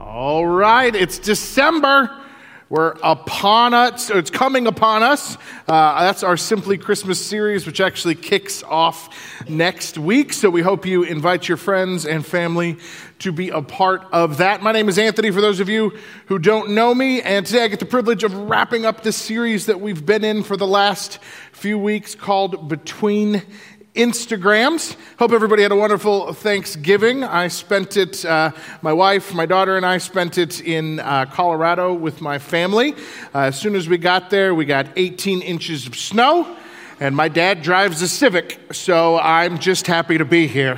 All right, it's December. We're upon us, it's coming upon us. That's our Simply Christmas series, which actually kicks off next week. So we hope you invite your friends and family to be a part of that. My name is Anthony, for those of you who don't know me. And today I get the privilege of wrapping up this series that we've been in for the last few weeks called Between Instagrams. Hope everybody had a wonderful Thanksgiving. I spent it, my wife, my daughter, and I spent it in Colorado with my family. As soon as we got there, we got 18 inches of snow, and my dad drives a Civic, so I'm just happy to be here.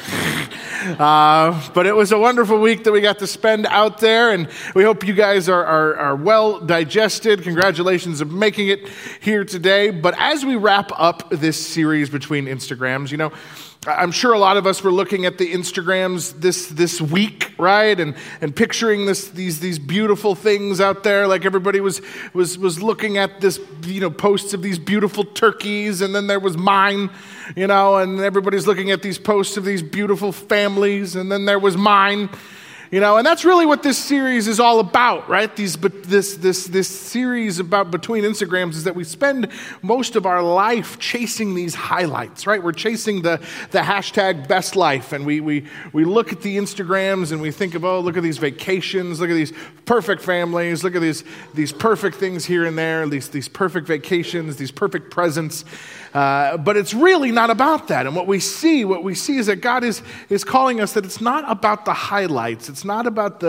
But it was a wonderful week that we got to spend out there, and we hope you guys are well digested. Congratulations on making it here today. But as we wrap up this series Between Instagrams, you know, I'm sure a lot of us were looking at the Instagrams this week, right? And picturing these beautiful things out there. Like everybody was looking at this, you know, posts of these beautiful turkeys, and then there was mine, you know, and everybody's looking at these posts of these beautiful families, and then there was mine. You know, and that's really what this series is all about, right? This series about Between Instagrams is that we spend most of our life chasing these highlights, right? We're chasing the hashtag best life, and we look at the Instagrams and we think of, oh, look at these vacations, look at these perfect families, look at these perfect things here and there, these perfect vacations, these perfect presents. But it's really not about that. And what we see is that God is calling us that it's not about the highlights. It's not about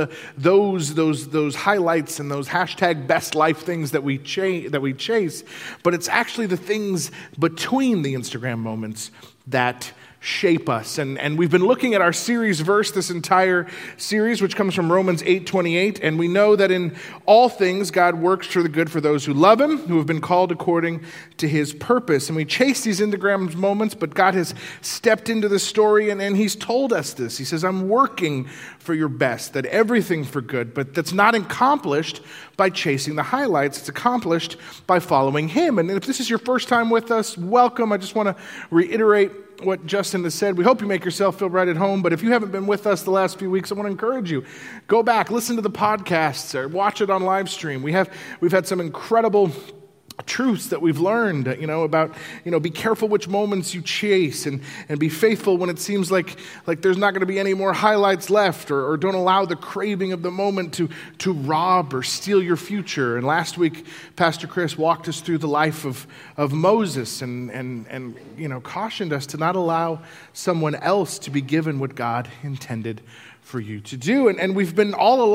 those highlights and those hashtag best life things that we chase, but it's actually the things between the Instagram moments that shape us. And we've been looking at our series verse this entire series, which comes from Romans 8:28, and we know that in all things God works for the good for those who love him, who have been called according to his purpose. And we chase these Instagram moments, but God has stepped into the story and he's told us this. He says, I'm working for your best, that everything for good, but that's not accomplished by chasing the highlights. It's accomplished by following him. And if this is your first time with us, welcome. I just want to reiterate what Justin has said. We hope you make yourself feel right at home, but if you haven't been with us the last few weeks, I want to encourage you. Go back, listen to the podcasts, or watch it on live stream. We've had some incredible truths that we've learned, about, be careful which moments you chase and be faithful when it seems like there's not going to be any more highlights left, or don't allow the craving of the moment to rob or steal your future. And last week, Pastor Chris walked us through the life of Moses and cautioned us to not allow someone else to be given what God intended for you to do. And we've been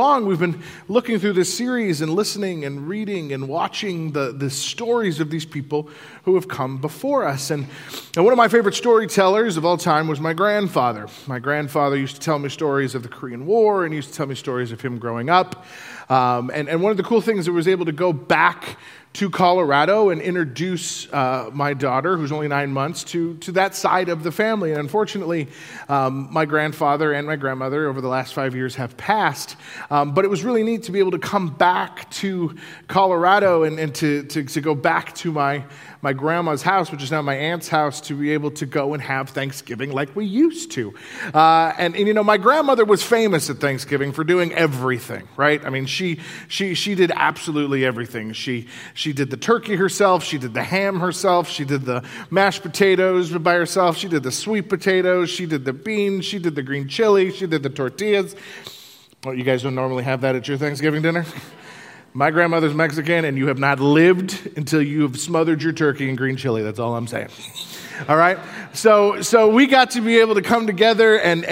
looking through this series and listening and reading and watching the stories of these people who have come before us. And one of my favorite storytellers of all time was my grandfather. My grandfather used to tell me stories of the Korean War, and he used to tell me stories of him growing up. And one of the cool things that was able to go back to Colorado and introduce my daughter, who's only 9 months, to that side of the family. And unfortunately, my grandfather and my grandmother over the last 5 years have passed. But it was really neat to be able to come back to Colorado and to go back to my grandma's house, which is now my aunt's house, to be able to go and have Thanksgiving like we used to. And my grandmother was famous at Thanksgiving for doing everything, right? I mean, she did absolutely everything. She did the turkey herself. She did the ham herself. She did the mashed potatoes by herself. She did the sweet potatoes. She did the beans. She did the green chili. She did the tortillas. Well, you guys don't normally have that at your Thanksgiving dinner? My grandmother's Mexican, and you have not lived until you have smothered your turkey in green chili. That's all I'm saying. All right? So we got to be able to come together and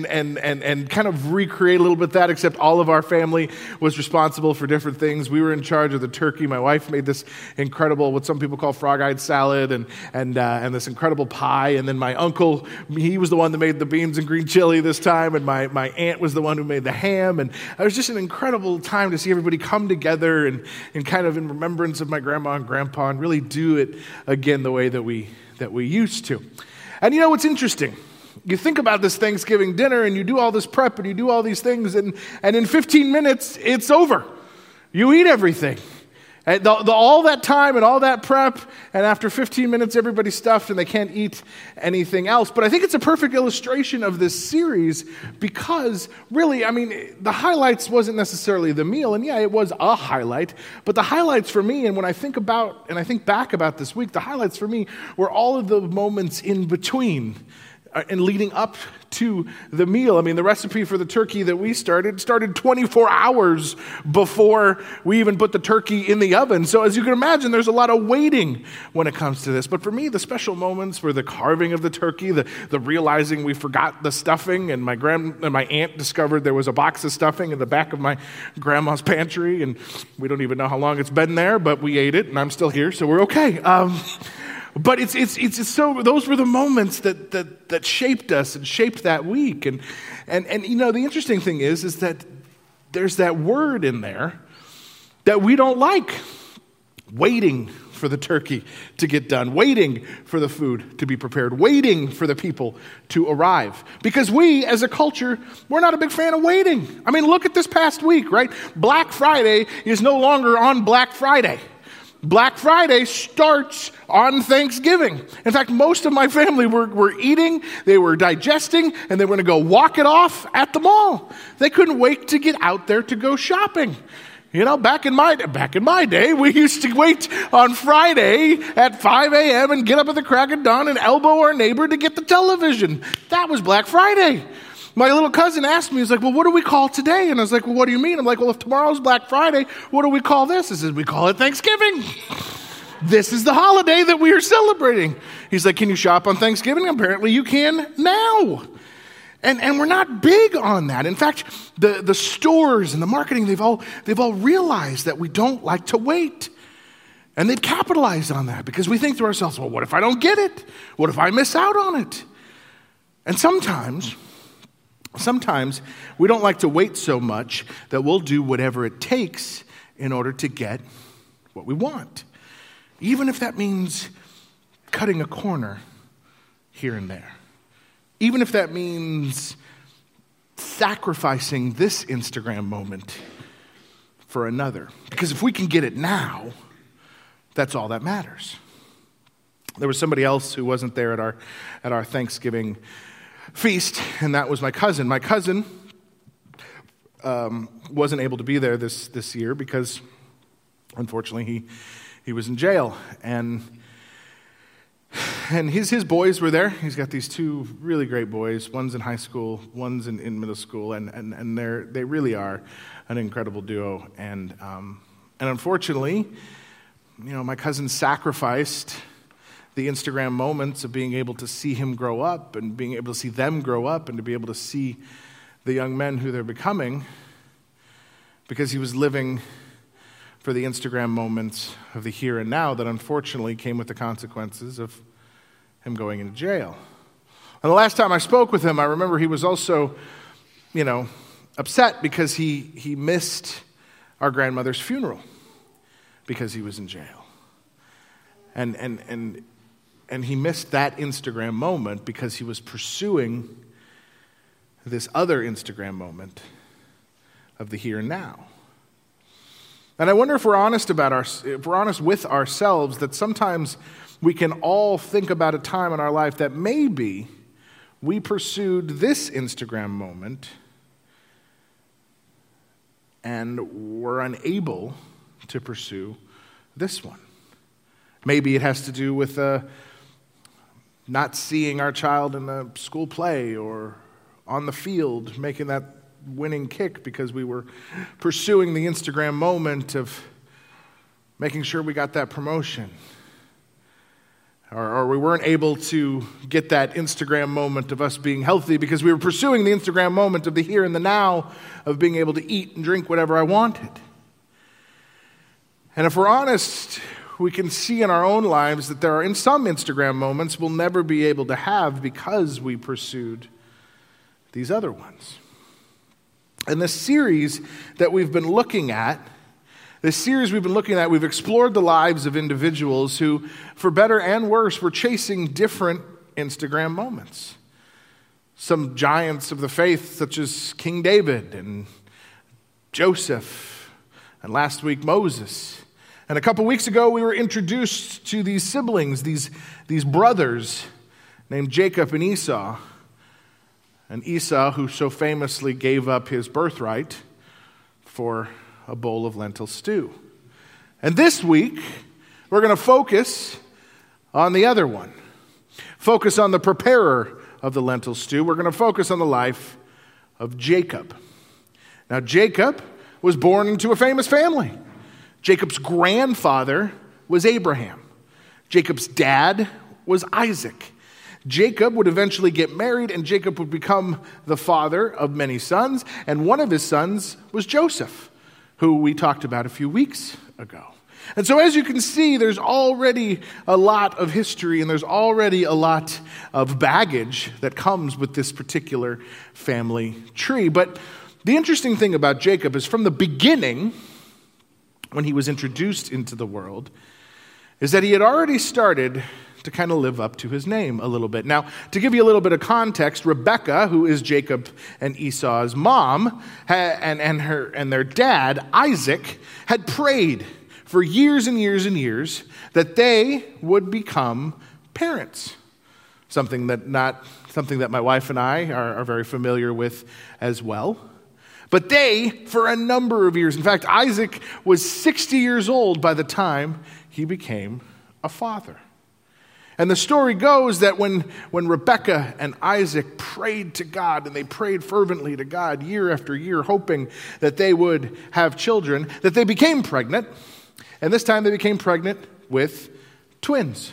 kind of recreate a little bit that, except all of our family was responsible for different things. We were in charge of the turkey. My wife made this incredible, what some people call frog-eyed salad, and this incredible pie. And then my uncle, he was the one that made the beans and green chili this time, and my aunt was the one who made the ham. And it was just an incredible time to see everybody come together and kind of in remembrance of my grandma and grandpa, and really do it again the way that we used to. And what's interesting? You think about this Thanksgiving dinner and you do all this prep and you do all these things and in 15 minutes, it's over. You eat everything. And all that time and all that prep, and after 15 minutes, everybody's stuffed and they can't eat anything else. But I think it's a perfect illustration of this series because, really, I mean, the highlights wasn't necessarily the meal. And yeah, it was a highlight. But the highlights for me, and when I think back about this week, the highlights for me were all of the moments in between and leading up to the meal. I mean, the recipe for the turkey that we started 24 hours before we even put the turkey in the oven. So as you can imagine, there's a lot of waiting when it comes to this. But for me, the special moments were the carving of the turkey, the realizing we forgot the stuffing, and my aunt discovered there was a box of stuffing in the back of my grandma's pantry, and we don't even know how long it's been there, but we ate it, and I'm still here, so we're okay. But it's so, those were the moments that shaped us and shaped that week. And you know, the interesting thing is that there's that word in there that we don't like. Waiting for the turkey to get done, waiting for the food to be prepared, waiting for the people to arrive. Because we, as a culture, we're not a big fan of waiting. I mean, look at this past week, right? Black Friday is no longer on Black Friday. Black Friday starts on Thanksgiving. In fact, most of my family were eating, they were digesting, and they were going to go walk it off at the mall. They couldn't wait to get out there to go shopping. You know, back in my day, we used to wait on Friday at 5 a.m. and get up at the crack of dawn and elbow our neighbor to get the television. That was Black Friday. My little cousin asked me, he's like, well, what do we call today? And I was like, well, what do you mean? I'm like, well, if tomorrow's Black Friday, what do we call this? He says, we call it Thanksgiving. This is the holiday that we are celebrating. He's like, can you shop on Thanksgiving? Apparently you can now. And we're not big on that. In fact, the stores and the marketing, they've all realized that we don't like to wait. And they've capitalized on that because we think to ourselves, well, what if I don't get it? What if I miss out on it? And sometimes we don't like to wait so much that we'll do whatever it takes in order to get what we want. Even if that means cutting a corner here and there. Even if that means sacrificing this Instagram moment for another. Because if we can get it now, that's all that matters. There was somebody else who wasn't there at our Thanksgiving feast, and that was my cousin. My cousin wasn't able to be there this year because, unfortunately, he was in jail. And his boys were there. He's got these two really great boys. One's in high school, one's in middle school, and they really are an incredible duo. And unfortunately, you know, my cousin sacrificed the Instagram moments of being able to see him grow up and being able to see them grow up and to be able to see the young men who they're becoming because he was living for the Instagram moments of the here and now that unfortunately came with the consequences of him going into jail. And the last time I spoke with him, I remember he was also, you know, upset because he missed our grandmother's funeral because he was in jail. And he missed that Instagram moment because he was pursuing this other Instagram moment of the here and now. And I wonder if we're honest with ourselves, that sometimes we can all think about a time in our life that maybe we pursued this Instagram moment and were unable to pursue this one. Maybe it has to do with not seeing our child in a school play or on the field, making that winning kick because we were pursuing the Instagram moment of making sure we got that promotion. Or we weren't able to get that Instagram moment of us being healthy because we were pursuing the Instagram moment of the here and the now of being able to eat and drink whatever I wanted. And if we're honest, we can see in our own lives that there are in some Instagram moments we'll never be able to have because we pursued these other ones. And this series that we've been looking at, we've explored the lives of individuals who, for better and worse, were chasing different Instagram moments. Some giants of the faith, such as King David and Joseph, and last week Moses. And a couple weeks ago, we were introduced to these siblings, these brothers named Jacob and Esau. And Esau, who so famously gave up his birthright for a bowl of lentil stew. And this week, we're going to focus on the other one. Focus on the preparer of the lentil stew. We're going to focus on the life of Jacob. Now, Jacob was born into a famous family. Jacob's grandfather was Abraham. Jacob's dad was Isaac. Jacob would eventually get married, and Jacob would become the father of many sons. And one of his sons was Joseph, who we talked about a few weeks ago. And so as you can see, there's already a lot of history, and there's already a lot of baggage that comes with this particular family tree. But the interesting thing about Jacob is from the beginning, when he was introduced into the world, is that he had already started to kind of live up to his name a little bit. Now, to give you a little bit of context, Rebekah, who is Jacob and Esau's mom, and their dad, Isaac, had prayed for years and years and years that they would become parents. Something that my wife and I are very familiar with as well. But they, for a number of years, in fact, Isaac was 60 years old by the time he became a father. And the story goes that when Rebekah and Isaac prayed to God, and they prayed fervently to God year after year, hoping that they would have children, that they became pregnant. And this time they became pregnant with twins.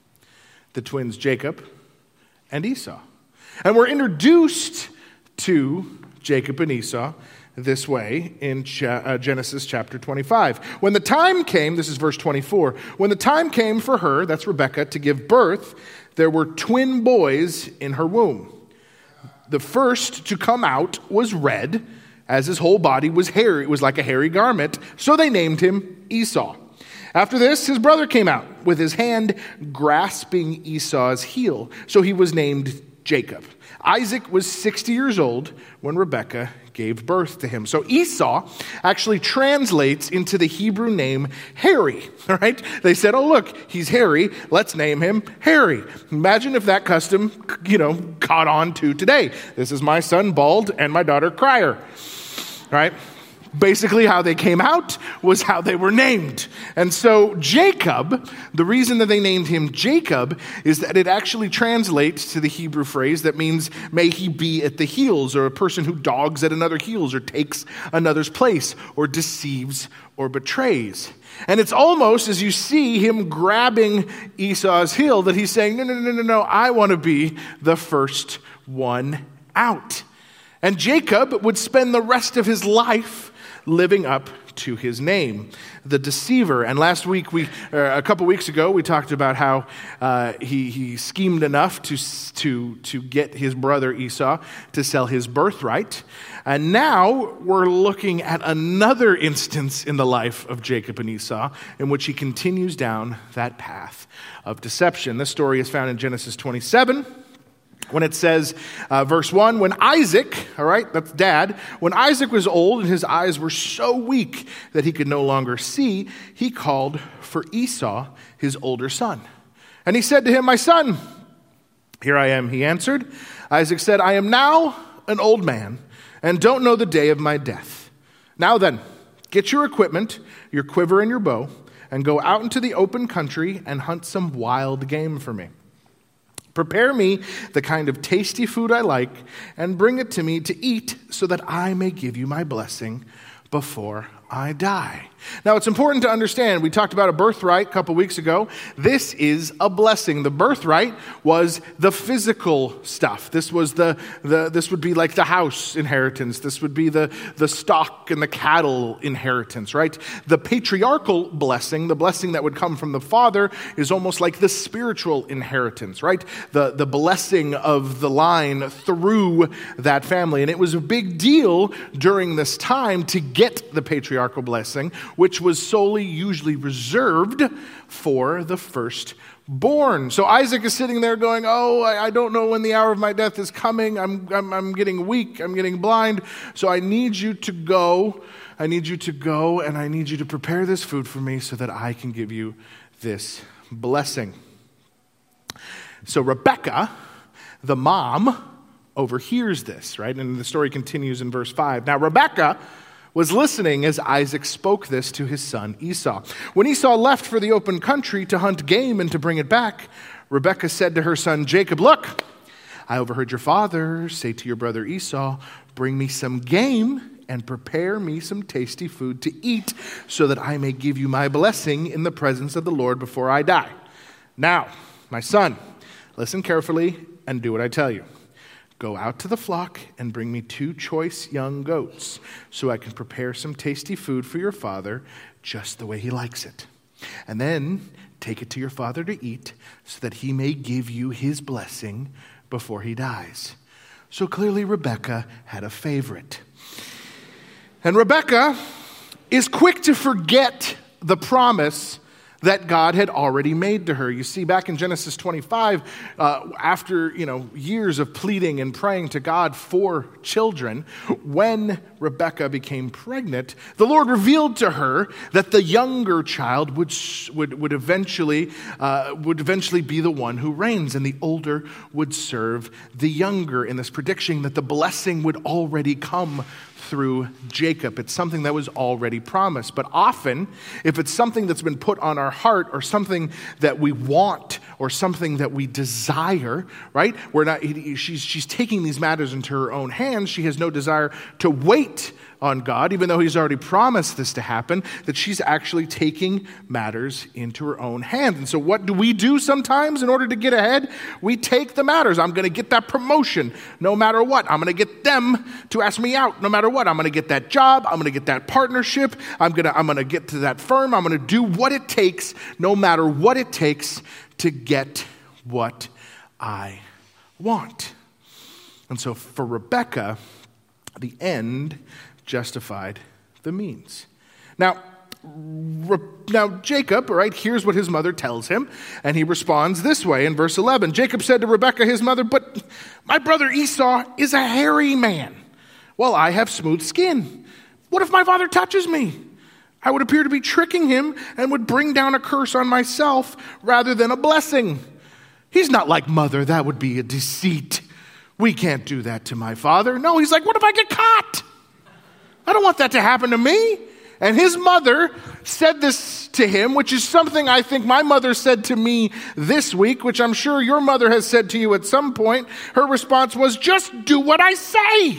The twins Jacob and Esau. And we're introduced to Jacob and Esau this way in Genesis chapter 25. When the time came, this is verse 24, when the time came for her, that's Rebekah, to give birth, there were twin boys in her womb. The first to come out was red, as his whole body was hairy. It was like a hairy garment, so they named him Esau. After this, his brother came out with his hand grasping Esau's heel, so he was named Jacob. Isaac was 60 years old when Rebekah gave birth to him. So Esau actually translates into the Hebrew name hairy, all right? They said, oh, look, he's hairy. Let's name him Hairy. Imagine if that custom, caught on to today. This is my son, Bald, and my daughter, Crier, right? Basically, how they came out was how they were named. And so Jacob, the reason that they named him Jacob is that it actually translates to the Hebrew phrase that means, may he be at the heels, or a person who dogs at another heels, or takes another's place, or deceives or betrays. And it's almost as you see him grabbing Esau's heel that he's saying, no, I want to be the first one out. And Jacob would spend the rest of his life living up to his name, the deceiver. And last week, a couple weeks ago, we talked about how he schemed enough to get his brother Esau to sell his birthright. And now we're looking at another instance in the life of Jacob and Esau in which he continues down that path of deception. This story is found in Genesis 27. When it says, verse 1, when Isaac, all right, that's dad, when Isaac was old and his eyes were so weak that he could no longer see, he called for Esau, his older son. And he said to him, my son. Here I am, he answered. Isaac said, I am now an old man and don't know the day of my death. Now then, get your equipment, your quiver and your bow, and go out into the open country and hunt some wild game for me. Prepare me the kind of tasty food I like and bring it to me to eat so that I may give you my blessing before I die. Now, it's important to understand, we talked about a birthright a couple weeks ago. This is a blessing. The birthright was the physical stuff. This was this would be like the house inheritance. This would be the stock and the cattle inheritance, right? The patriarchal blessing, the blessing that would come from the father, is almost like the spiritual inheritance, right? The blessing of the line through that family. And it was a big deal during this time to get the patriarchal patriarchal blessing, which was solely usually reserved for the firstborn. So Isaac is sitting there going, oh, I don't know when the hour of my death is coming. I'm getting weak. I'm getting blind. So I need you to go. I need you to go, and I need you to prepare this food for me so that I can give you this blessing. So Rebekah, the mom, overhears this, right? And the story continues in verse 5. Now Rebekah was listening as Isaac spoke this to his son Esau. When Esau left for the open country to hunt game and to bring it back, Rebekah said to her son Jacob, look, I overheard your father say to your brother Esau, bring me some game and prepare me some tasty food to eat so that I may give you my blessing in the presence of the Lord before I die. Now, my son, listen carefully and do what I tell you. Go out to the flock and bring me 2 choice young goats so I can prepare some tasty food for your father just the way he likes it. And then take it to your father to eat so that he may give you his blessing before he dies. So clearly Rebekah had a favorite. And Rebekah is quick to forget the promise that God had already made to her. You see, back in Genesis 25, after years of pleading and praying to God for children, when Rebekah became pregnant, the Lord revealed to her that the younger child would eventually be the one who reigns, and the older would serve the younger. In this prediction that the blessing would already come through Jacob. It's something that was already promised. But often, if it's something that's been put on our heart or something that we want or something that we desire, right? She's taking these matters into her own hands. She has no desire to wait on God, even though he's already promised this to happen, that she's actually taking matters into her own hands. And so what do we do sometimes in order to get ahead? We take the matters. I'm going to get that promotion no matter what. I'm going to get them to ask me out no matter what. I'm going to get that job. I'm going to get that partnership. I'm going to get to that firm. I'm going to do what it takes, no matter what it takes, to get what I want. And so for Rebekah, the end justified the means. Now Jacob, right, here's what his mother tells him, and he responds this way in verse 11. Jacob said to Rebekah, his mother, but my brother Esau is a hairy man, while I have smooth skin. What if my father touches me? I would appear to be tricking him and would bring down a curse on myself rather than a blessing. He's not like mother. That would be a deceit. We can't do that to my father. No, he's like, what if I get caught? I don't want that to happen to me. And his mother said this to him, which is something I think my mother said to me this week, which I'm sure your mother has said to you at some point. Her response was, just do what I say.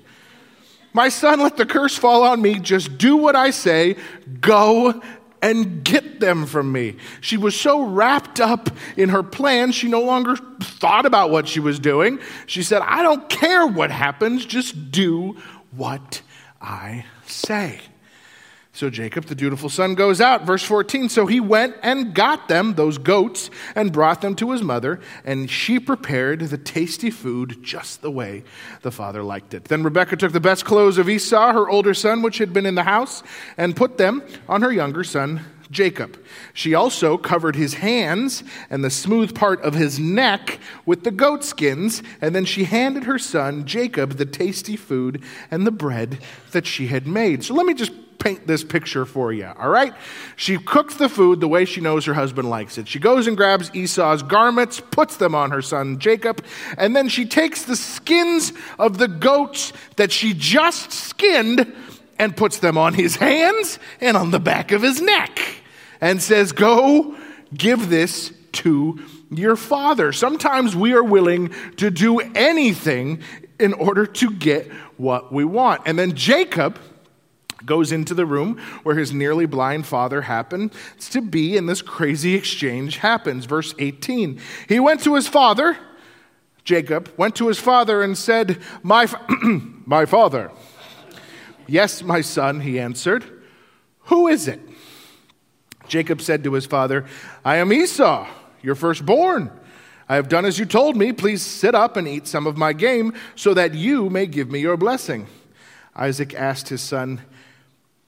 My son, let the curse fall on me. Just do what I say. Go and get them from me. She was so wrapped up in her plan, she no longer thought about what she was doing. She said, I don't care what happens. Just do what I say. So Jacob, the dutiful son, goes out. Verse 14, so he went and got them, those goats, and brought them to his mother, and she prepared the tasty food just the way the father liked it. Then Rebekah took the best clothes of Esau, her older son, which had been in the house, and put them on her younger son, Jacob. She also covered his hands and the smooth part of his neck with the goat skins, and then she handed her son, Jacob, the tasty food and the bread that she had made. So let me just paint this picture for you, all right? She cooks the food the way she knows her husband likes it. She goes and grabs Esau's garments, puts them on her son Jacob, and then she takes the skins of the goats that she just skinned and puts them on his hands and on the back of his neck and says, go give this to your father. Sometimes we are willing to do anything in order to get what we want. And then Jacob goes into the room where his nearly blind father happens to be, and this crazy exchange happens. Verse 18, he went to his father, Jacob went to his father and said, my father. Yes, my son, he answered. Who is it? Jacob said to his father, I am Esau, your firstborn. I have done as you told me. Please sit up and eat some of my game so that you may give me your blessing. Isaac asked his son,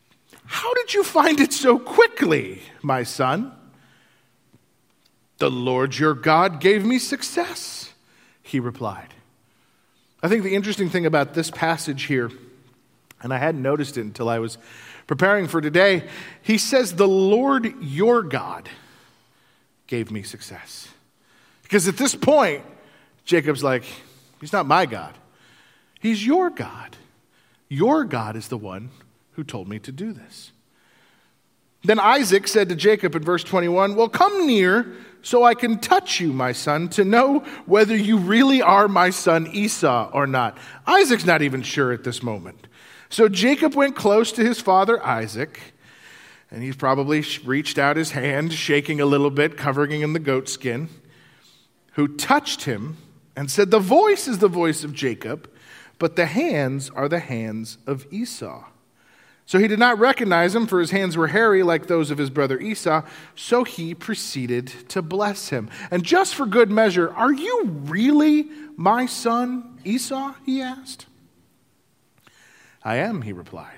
"How did you find it so quickly, my son?" "The Lord your God gave me success," he replied. I think the interesting thing about this passage here, and I hadn't noticed it until I was preparing for today, he says, "The Lord your God gave me success." Because at this point, Jacob's like, he's not my God. He's your God. Your God is the one who told me to do this. Then Isaac said to Jacob in verse 21, "Well, come near so I can touch you, my son, to know whether you really are my son Esau or not." Isaac's not even sure at this moment. So Jacob went close to his father Isaac, and he's probably reached out his hand, shaking a little bit, covering him in the goat skin, who touched him and said, "The voice is the voice of Jacob, but the hands are the hands of Esau." So he did not recognize him, for his hands were hairy like those of his brother Esau. So he proceeded to bless him. And just for good measure, "Are you really my son Esau?" he asked. "I am," he replied.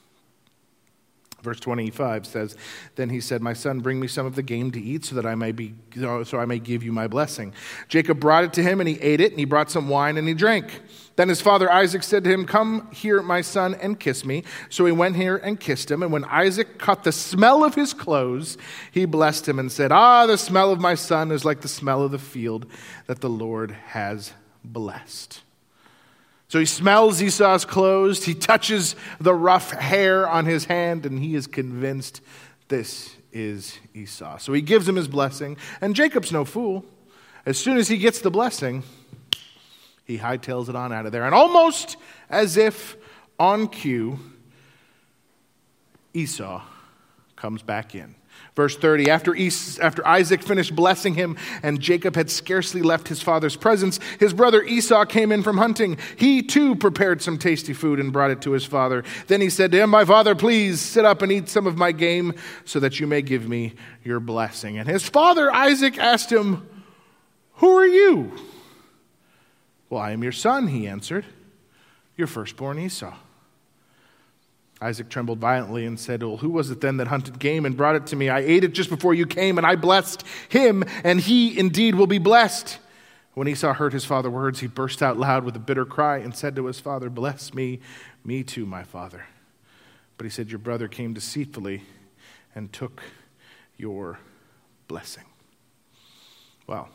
Verse 25 says, "Then he said, 'My son, bring me some of the game to eat so that I may give you my blessing.' Jacob brought it to him, and he ate it, and he brought some wine, and he drank. Then his father Isaac said to him, 'Come here, my son, and kiss me.' So he went here and kissed him. And when Isaac caught the smell of his clothes, he blessed him and said, 'Ah, the smell of my son is like the smell of the field that the Lord has blessed.'" So he smells Esau's clothes, he touches the rough hair on his hand, and he is convinced this is Esau. So he gives him his blessing, and Jacob's no fool. As soon as he gets the blessing, he hightails it on out of there. And almost as if on cue, Esau comes back in. Verse 30, after Isaac finished blessing him and Jacob had scarcely left his father's presence, his brother Esau came in from hunting. He too prepared some tasty food and brought it to his father. Then he said to him, "My father, please sit up and eat some of my game so that you may give me your blessing." And his father Isaac asked him, "Who are you?" "Well, I am your son," he answered, "your firstborn Esau." Isaac trembled violently and said, "Well, who was it then that hunted game and brought it to me? I ate it just before you came, and I blessed him, and he indeed will be blessed." When Esau heard his father's words, he burst out loud with a bitter cry and said to his father, "Bless me, me too, my father." But he said, "Your brother came deceitfully and took your blessing." Well,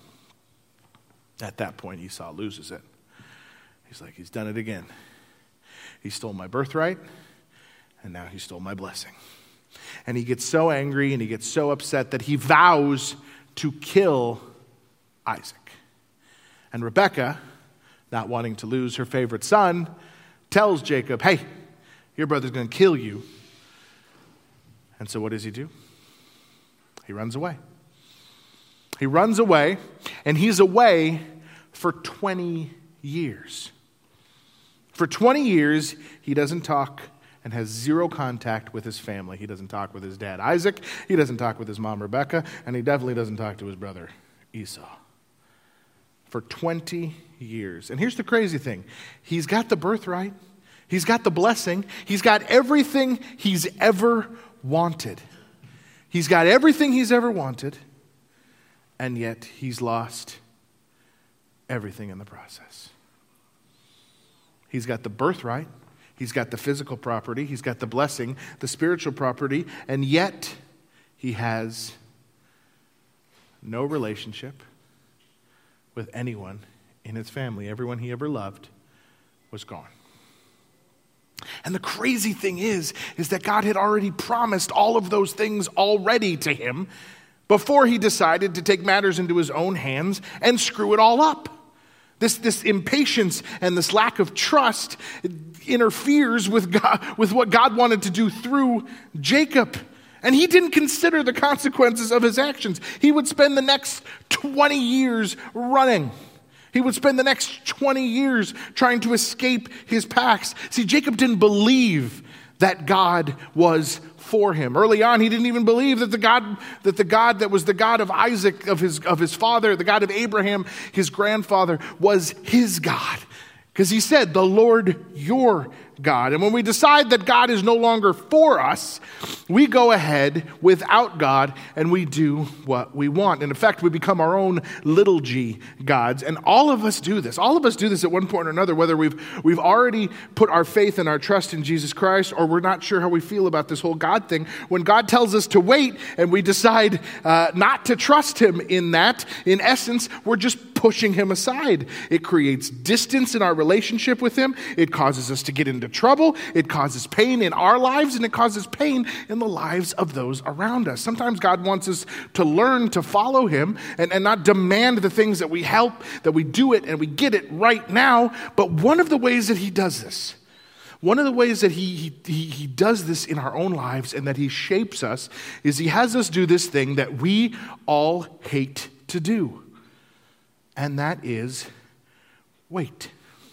at that point, Esau loses it. He's like, he's done it again. He stole my birthright, and now he stole my blessing. And he gets so angry and he gets so upset that he vows to kill Isaac. And Rebekah, not wanting to lose her favorite son, tells Jacob, "Hey, your brother's going to kill you." And so what does he do? He runs away. He runs away, and he's away for 20 years. For 20 years, he doesn't talk and has zero contact with his family. He doesn't talk with his dad, Isaac. He doesn't talk with his mom, Rebekah. And he definitely doesn't talk to his brother, Esau. For 20 years. And here's the crazy thing. He's got the birthright. He's got the blessing. He's got everything he's ever wanted. He's got everything he's ever wanted. And yet he's lost everything in the process. He's got the birthright. He's got the physical property, he's got the blessing, the spiritual property, and yet he has no relationship with anyone in his family. Everyone he ever loved was gone. And the crazy thing is that God had already promised all of those things already to him before he decided to take matters into his own hands and screw it all up. This impatience and this lack of trust interferes with God, with what God wanted to do through Jacob. And he didn't consider the consequences of his actions. He would spend the next 20 years running. He would spend the next 20 years trying to escape his past. See, Jacob didn't believe that God was for him. Early on, he didn't even believe that the God that was the God of Isaac, of his father, the God of Abraham, his grandfather, was his God. Because he said, "The Lord your God. And when we decide that God is no longer for us, we go ahead without God and we do what we want. And in fact, we become our own little g gods. And all of us do this. All of us do this at one point or another, whether we've already put our faith and our trust in Jesus Christ or we're not sure how we feel about this whole God thing. When God tells us to wait and we decide not to trust him in that, in essence, we're just pushing him aside. It creates distance in our relationship with him. It causes us to get into trouble. It causes pain in our lives, and it causes pain in the lives of those around us. Sometimes God wants us to learn to follow him and not demand the things that we help, that we do it and we get it right now. But one of the ways that he does this, one of the ways that he does this in our own lives and that he shapes us is he has us do this thing that we all hate to do. And that is wait.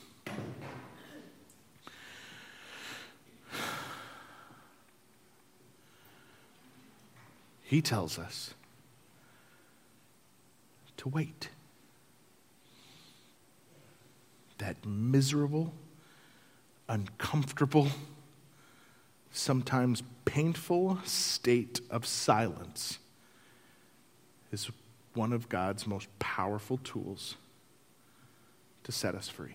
He tells us to wait. That miserable, uncomfortable, sometimes painful state of silence is one of God's most powerful tools to set us free.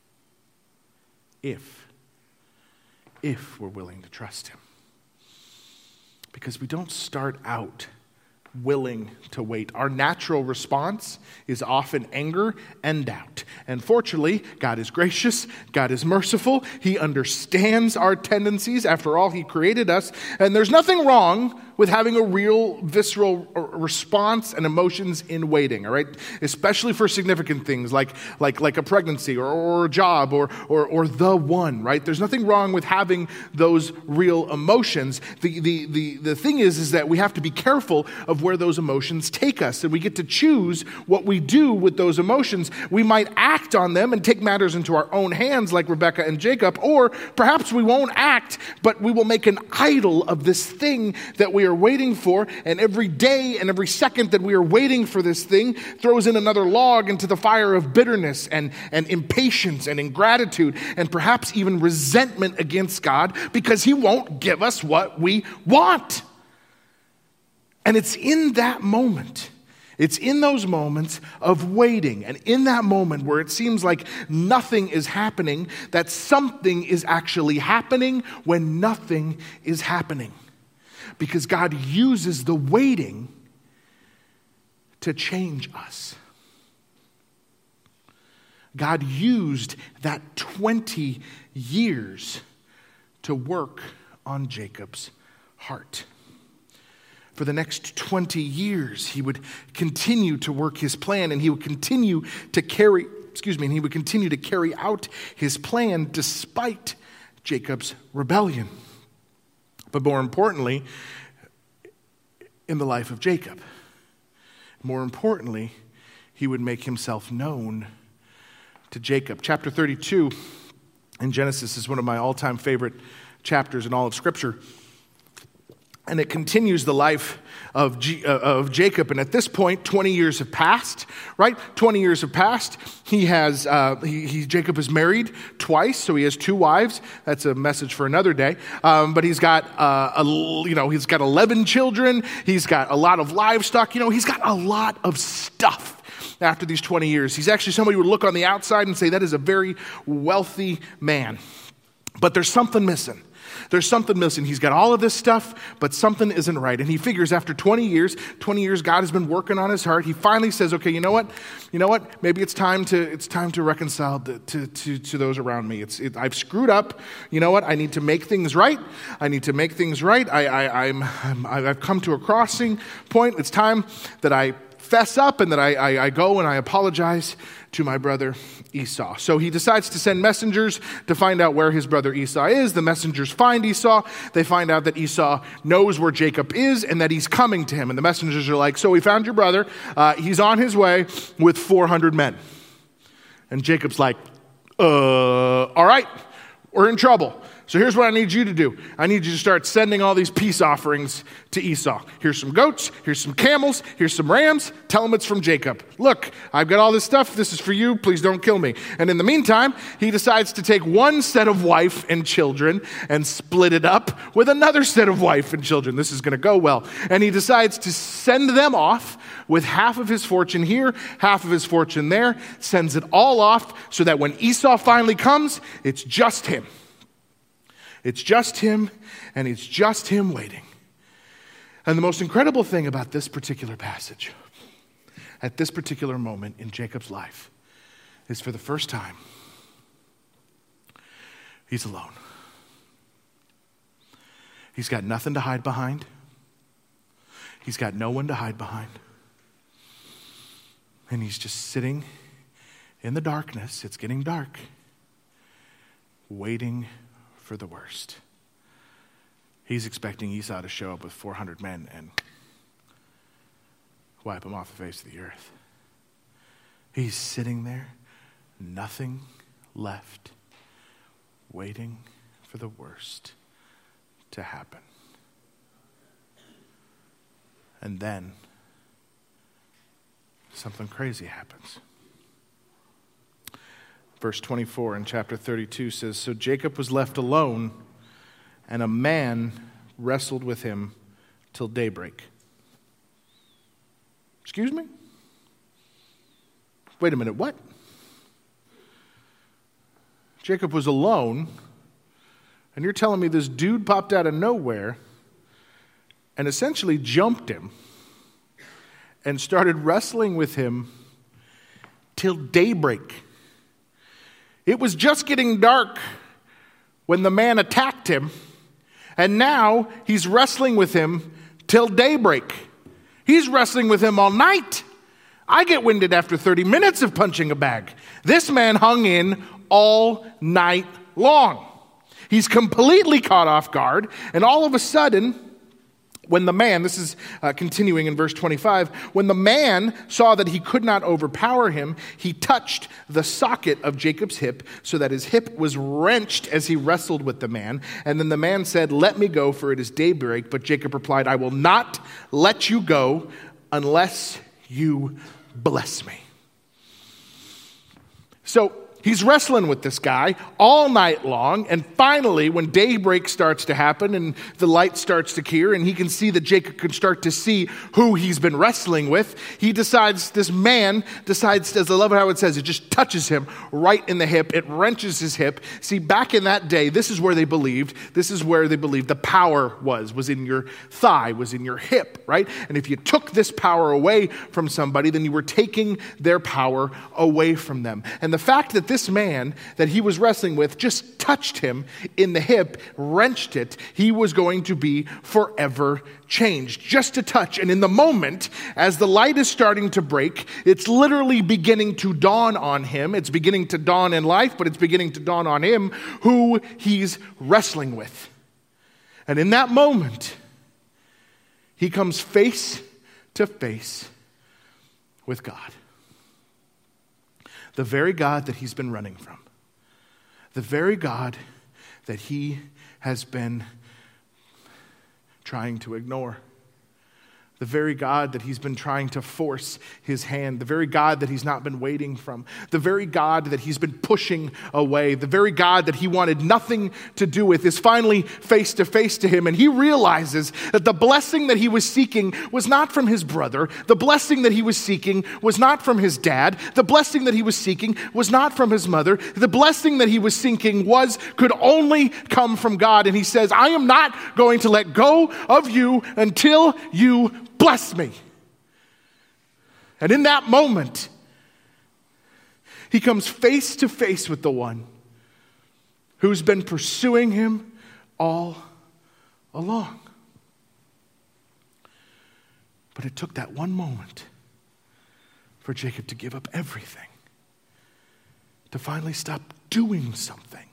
If we're willing to trust him. Because we don't start out willing to wait. Our natural response is often anger and doubt. And fortunately, God is gracious, God is merciful, he understands our tendencies. After all, he created us, and there's nothing wrong with having a real visceral response and emotions in waiting, all right? Especially for significant things like a pregnancy or a job or the one, right? There's nothing wrong with having those real emotions. The thing is that we have to be careful of where those emotions take us, and we get to choose what we do with those emotions. We might act on them and take matters into our own hands like Rebekah and Jacob, or perhaps we won't act, but we will make an idol of this thing that we are waiting for, and every day and every second that we are waiting for this thing throws in another log into the fire of bitterness and impatience and ingratitude and perhaps even resentment against God because he won't give us what we want. And it's in that moment, it's in those moments of waiting and in that moment where it seems like nothing is happening, that something is actually happening when nothing is happening. Because God uses the waiting to change us. God used that 20 years to work on Jacob's heart. For the next 20 years, he would continue to work his plan, and he would continue to carry out his plan despite Jacob's rebellion. But more importantly, in the life of Jacob, more importantly, he would make himself known to Jacob. Chapter 32 in Genesis is one of my all-time favorite chapters in all of Scripture. And it continues the life of Jacob. And at this point, 20 years have passed, right? 20 years have passed. Jacob is married twice, so he has 2 wives. That's a message for another day. But he's got, he's got 11 children. He's got a lot of livestock. He's got a lot of stuff after these 20 years. He's actually somebody who would look on the outside and say, that is a very wealthy man. But there's something missing. There's something missing. He's got all of this stuff, but something isn't right. And he figures after 20 years, God has been working on his heart. He finally says, okay, you know what? Maybe it's time to reconcile to those around me. I've screwed up. You know what? I need to make things right. I've come to a crossing point. It's time that I fess up and that I go and I apologize to my brother Esau. So he decides to send messengers to find out where his brother Esau is. The messengers find Esau. They find out that Esau knows where Jacob is and that he's coming to him. And the messengers are like, so we found your brother. He's on his way with 400 men. And Jacob's like, all right, we're in trouble. So here's what I need you to do. I need you to start sending all these peace offerings to Esau. Here's some goats. Here's some camels. Here's some rams. Tell him it's from Jacob. Look, I've got all this stuff. This is for you. Please don't kill me. And in the meantime, he decides to take one set of wife and children and split it up with another set of wife and children. This is going to go well. And he decides to send them off with half of his fortune here, half of his fortune there, sends it all off so that when Esau finally comes, it's just him. It's just him, and it's just him waiting. And the most incredible thing about this particular passage, at this particular moment in Jacob's life, is for the first time, he's alone. He's got nothing to hide behind. He's got no one to hide behind. And he's just sitting in the darkness, it's getting dark, waiting for the worst. He's expecting Esau to show up with 400 men and wipe him off the face of the earth. He's sitting there, nothing left, waiting for the worst to happen. And then something crazy happens. Verse 24 in chapter 32 says, "So Jacob was left alone, and a man wrestled with him till daybreak." Excuse me? Wait a minute, what? Jacob was alone, and you're telling me this dude popped out of nowhere and essentially jumped him and started wrestling with him till daybreak. It was just getting dark when the man attacked him, and now he's wrestling with him till daybreak. He's wrestling with him all night. I get winded after 30 minutes of punching a bag. This man hung in all night long. He's completely caught off guard, and all of a sudden, when the man, this is continuing in verse 25, when the man saw that he could not overpower him, he touched the socket of Jacob's hip so that his hip was wrenched as he wrestled with the man. And then the man said, "Let me go, for it is daybreak." But Jacob replied, "I will not let you go unless you bless me." So he's wrestling with this guy all night long, and finally, when daybreak starts to happen and the light starts to clear and he can see that Jacob can start to see who he's been wrestling with, this man decides, as I love how it says, it just touches him right in the hip. It wrenches his hip. See, back in that day, this is where they believed the power was in your thigh, was in your hip, right? And if you took this power away from somebody, then you were taking their power away from them. And the fact that this man that he was wrestling with just touched him in the hip, wrenched it, he was going to be forever changed. Just a touch. And in the moment, as the light is starting to break, it's literally beginning to dawn on him. It's beginning to dawn in life, but it's beginning to dawn on him who he's wrestling with. And in that moment, he comes face to face with God. The very God that he's been running from. The very God that he has been trying to ignore. The very God that he's been trying to force his hand. The very God that he's not been waiting from. The very God that he's been pushing away. The very God that he wanted nothing to do with is finally face to face to him. And he realizes that the blessing that he was seeking was not from his brother. The blessing that he was seeking was not from his dad. The blessing that he was seeking was not from his mother. The blessing that he was seeking could only come from God. And he says, "I am not going to let go of you until you bless me." And in that moment, he comes face to face with the one who's been pursuing him all along. But it took that one moment for Jacob to give up everything, to finally stop doing something,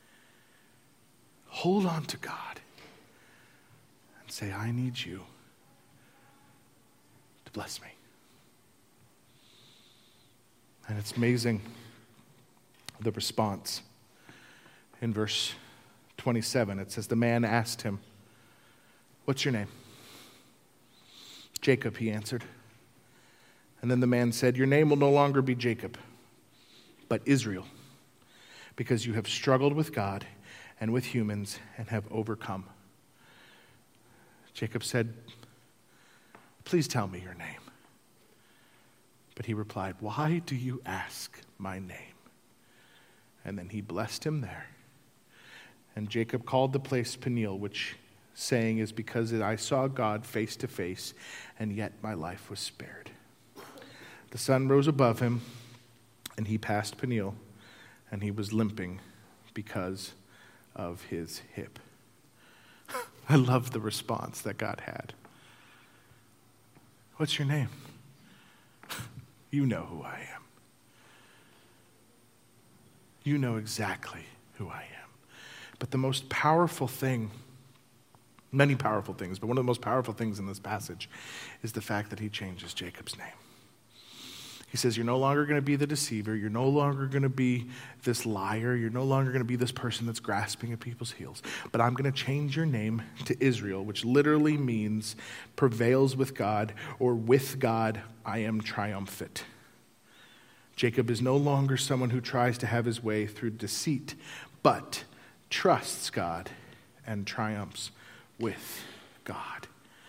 hold on to God, and say, "I need you to bless me." And it's amazing the response in verse 27, it says, the man asked him, "What's your name?" "Jacob," he answered. And then the man said, "Your name will no longer be Jacob, but Israel, because you have struggled with God and with humans and have overcome." Jacob said, "Please tell me your name." But he replied, "Why do you ask my name?" And then he blessed him there. And Jacob called the place Peniel, which saying is, because I saw God face to face, and yet my life was spared. The sun rose above him, and he passed Peniel, and he was limping because of his hip. I love the response that God had. "What's your name?" "You know who I am. You know exactly who I am." But the most powerful thing, many powerful things, but one of the most powerful things in this passage is the fact that he changes Jacob's name. He says, you're no longer going to be the deceiver. You're no longer going to be this liar. You're no longer going to be this person that's grasping at people's heels. But I'm going to change your name to Israel, which literally means prevails with God, or with God I am triumphant. Jacob is no longer someone who tries to have his way through deceit, but trusts God and triumphs with God.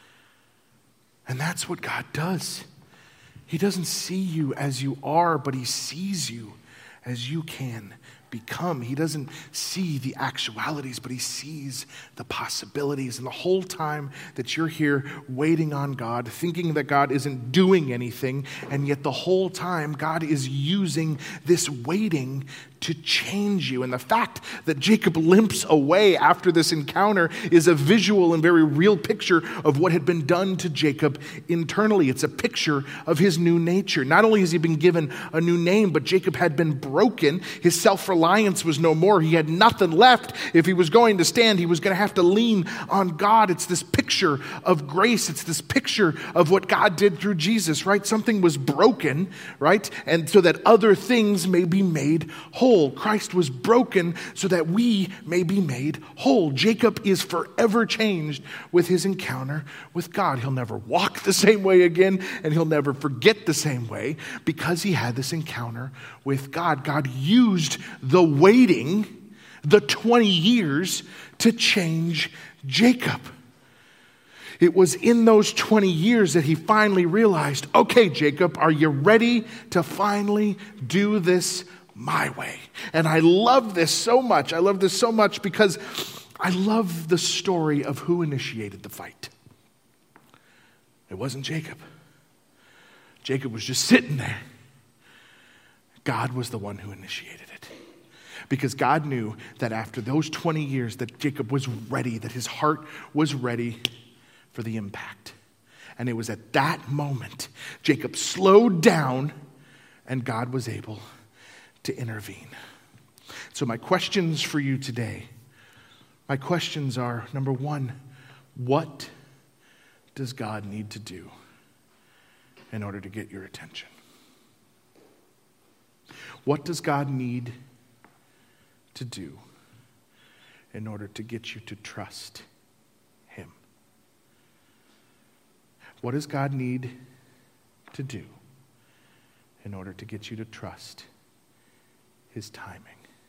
And that's what God does. He doesn't see you as you are, but he sees you as you can become. He doesn't see the actualities, but he sees the possibilities. And the whole time that you're here waiting on God, thinking that God isn't doing anything, and yet the whole time God is using this waiting to change you. And the fact that Jacob limps away after this encounter is a visual and very real picture of what had been done to Jacob internally. It's a picture of his new nature. Not only has he been given a new name, but Jacob had been broken. His self-reliance was no more. He had nothing left. If he was going to stand, he was going to have to lean on God. It's this picture of grace. It's this picture of what God did through Jesus, right? Something was broken, right? And so that other things may be made whole. Christ was broken so that we may be made whole. Jacob is forever changed with his encounter with God. He'll never walk the same way again, and he'll never forget the same way, because he had this encounter with God. God used the waiting, the 20 years, to change Jacob. It was in those 20 years that he finally realized, okay, Jacob, are you ready to finally do this my way? And I love this so much. I love this so much because I love the story of who initiated the fight. It wasn't Jacob. Jacob was just sitting there. God was the one who initiated it. Because God knew that after those 20 years that Jacob was ready, that his heart was ready for the impact. And it was at that moment Jacob slowed down and God was able to intervene. So my questions for you today, my questions are, number one, what does God need to do in order to get your attention? What does God need to do in order to get you to trust him? What does God need to do in order to get you to trust his timing?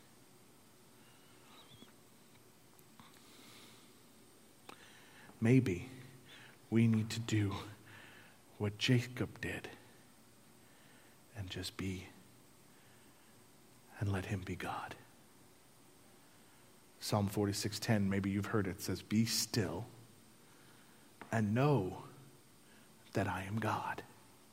Maybe we need to do what Jacob did and just be and let him be God. Psalm 46:10, maybe you've heard it, says, "Be still and know that I am God."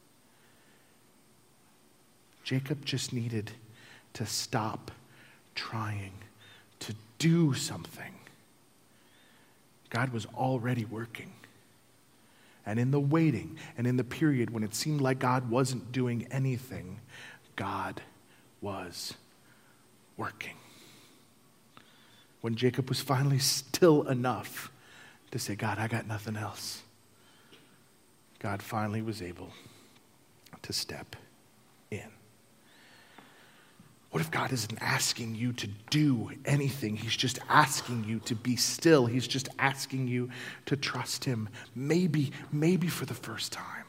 Jacob just needed to stop trying to do something. God was already working. And in the waiting and in the period when it seemed like God wasn't doing anything, God was working. When Jacob was finally still enough to say, God, I got nothing else, God finally was able to step in. What if God isn't asking you to do anything? He's just asking you to be still. He's just asking you to trust him. Maybe for the first time.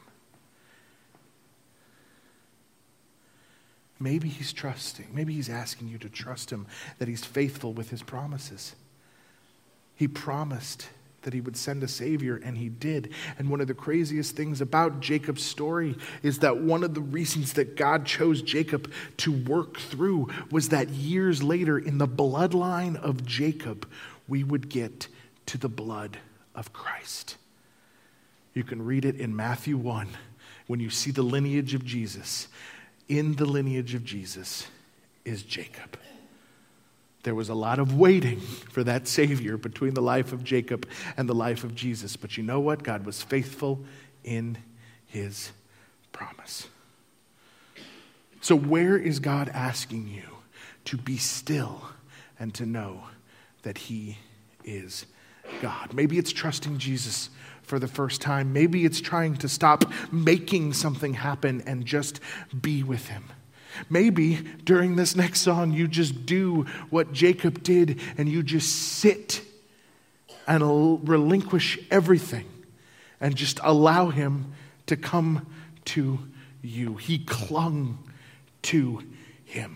Maybe he's trusting. Maybe he's asking you to trust him, that he's faithful with his promises. He promised that he would send a Savior, and he did. And one of the craziest things about Jacob's story is that one of the reasons that God chose Jacob to work through was that years later, in the bloodline of Jacob, we would get to the blood of Christ. You can read it in Matthew 1 when you see the lineage of Jesus. In the lineage of Jesus is Jacob. There was a lot of waiting for that Savior between the life of Jacob and the life of Jesus. But you know what? God was faithful in his promise. So where is God asking you to be still and to know that he is God? Maybe it's trusting Jesus for the first time. Maybe it's trying to stop making something happen and just be with him. Maybe during this next song, you just do what Jacob did and you just sit and relinquish everything and just allow him to come to you. He clung to him.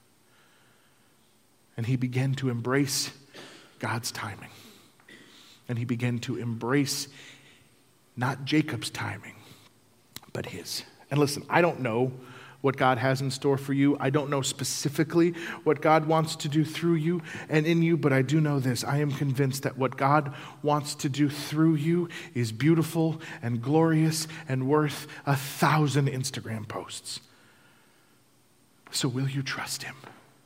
And he began to embrace God's timing. And he began to embrace not Jacob's timing, but his. And listen, I don't know what God has in store for you. I don't know specifically what God wants to do through you and in you, but I do know this. I am convinced that what God wants to do through you is beautiful and glorious and worth 1,000 Instagram posts. So will you trust him?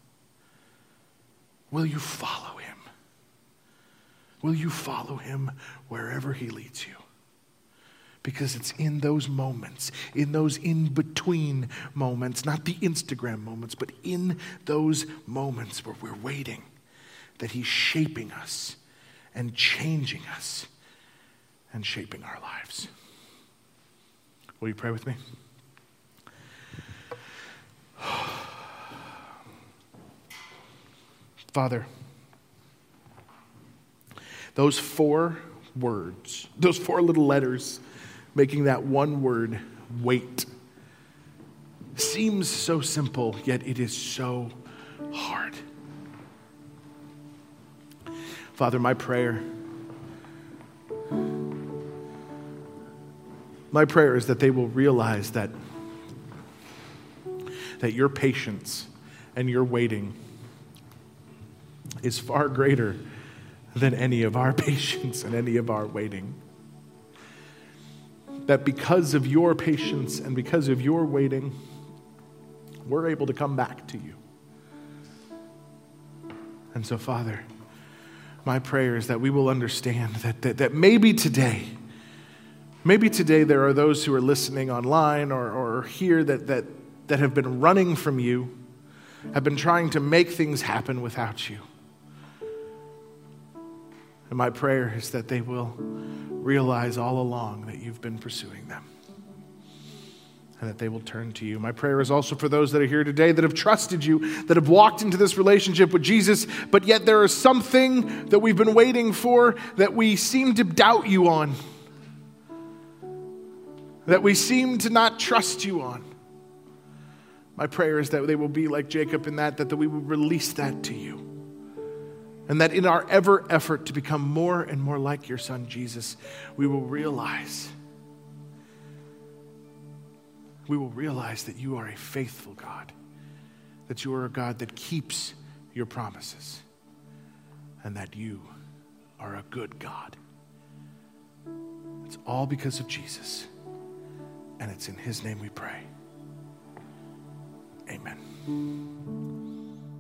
Will you follow him? Will you follow him wherever he leads you? Because it's in those moments, in those in-between moments, not the Instagram moments, but in those moments where we're waiting, that he's shaping us and changing us and shaping our lives. Will you pray with me? Father, those 4 words, those 4 little letters, making that one word, wait, seems so simple, yet it is so hard. Father, my prayer is that they will realize that your patience and your waiting is far greater than any of our patience and any of our waiting. That because of your patience and because of your waiting, we're able to come back to you. And so, Father, my prayer is that we will understand that maybe today there are those who are listening online or here that have been running from you, have been trying to make things happen without you. And my prayer is that they will realize all along that you've been pursuing them and that they will turn to you. My prayer is also for those that are here today that have trusted you, that have walked into this relationship with Jesus, but yet there is something that we've been waiting for that we seem to doubt you on, that we seem to not trust you on. My prayer is that they will be like Jacob in that we will release that to you. And that in our effort to become more and more like your son, Jesus, we will realize that you are a faithful God, that you are a God that keeps your promises, and that you are a good God. It's all because of Jesus, and it's in his name we pray. Amen.